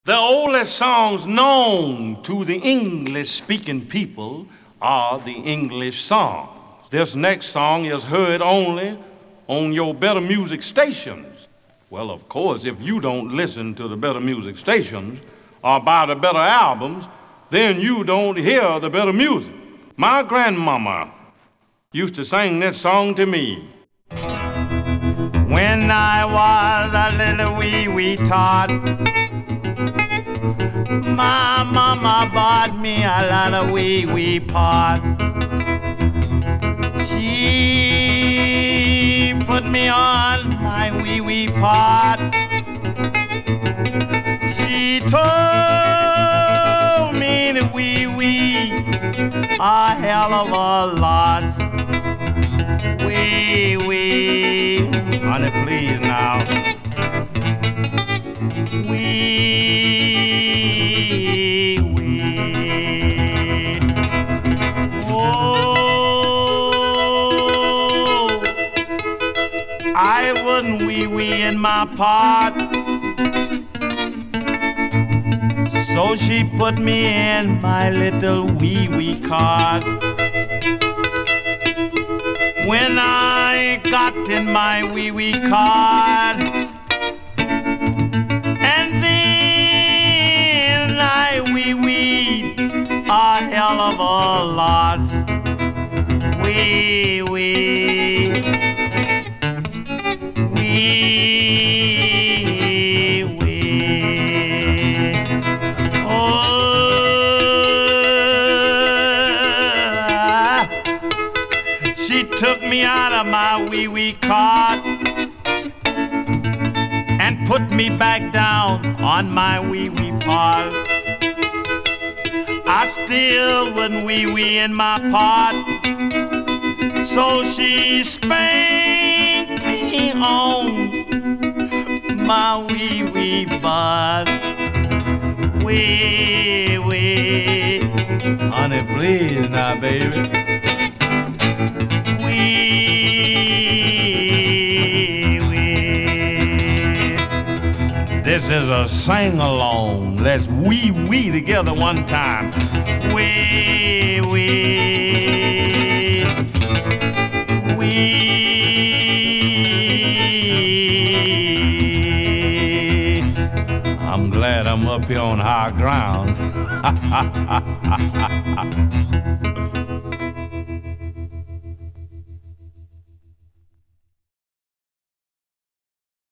The oldest songs known to the English-speaking people are the English songs. This next song is heard only on your better music stations. Well, of course, if you don't listen to the better music stations or buy the better albums, then you don't hear the better music. My grandmama used to sing this song to me. When I was a little wee tot, my mama bought me a lot of wee pot. She put me on my wee pot. She told me to wee a hell of a lot. Wee, honey, please now. Wee. Oh, I wouldn't wee in my pot. So she put me in my little wee cot. When I got in my wee cot, and then I wee a hell of a lot. Wee. She took me out of my wee cot and put me back down on my wee pot. I still wouldn't wee in my pot, so she spanked me on my wee butt. Wee, honey, please now, baby. This is a sing-along. Let's wee together one time. Wee. I'm glad I'm up here on high ground.